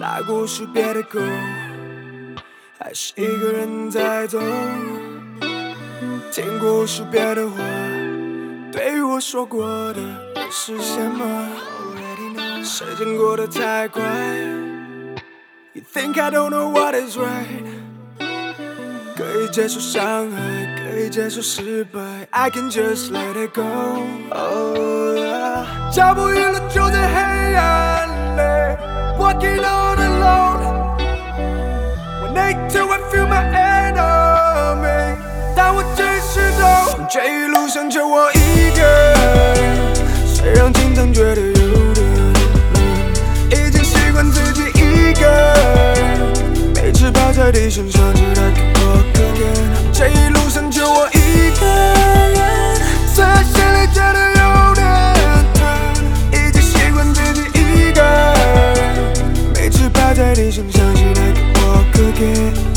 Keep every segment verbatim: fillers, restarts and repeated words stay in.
拉过识别的沟，还是一个人在走。听过识别的话，对于我说过的会实现吗？时间过得太快 ，You think I don't know what is right？ 可以接受伤害，可以接受失败 ，I can just let it go。Oh yeah， 脚步远了就在黑暗里 ，Walking all alone。When I do I feel my enemy， 但我只是懂，这一路上就我一个人。虽然经常觉得有点累，已经习惯自己一个人，每次趴在地上想起来给我个脸。这一路上就我一个人，虽然心里觉得有点疼，已经习惯自己一个人，每次趴在地上想起来给我个脸。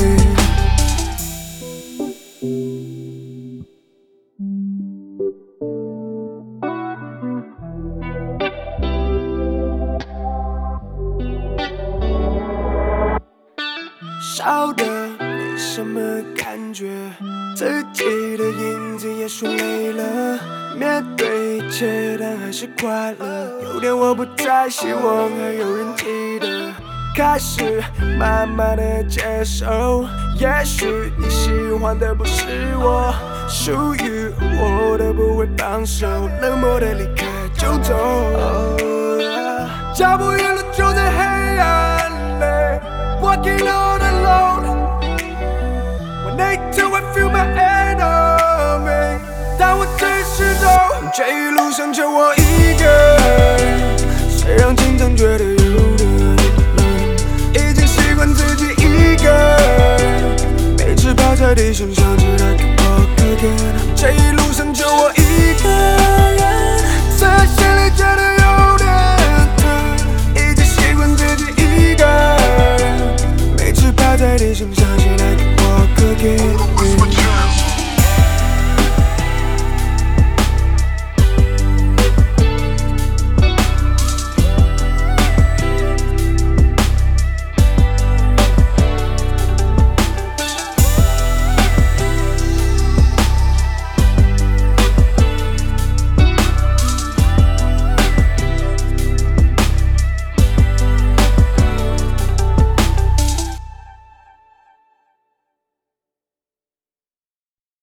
少的没什么感觉，自己的影子也说累了，面对一切但还是快乐，有点我不再希望还有人记得，开始慢慢的接受，也许你喜欢的不是我，属于我的不会放手，冷漠的离开就走。Oh yeah， 脚步远了就在黑暗里 ，Walking on alone。When I do I feel my enemy， 但我只是懂，这一路上就我一个人，虽然经常觉得。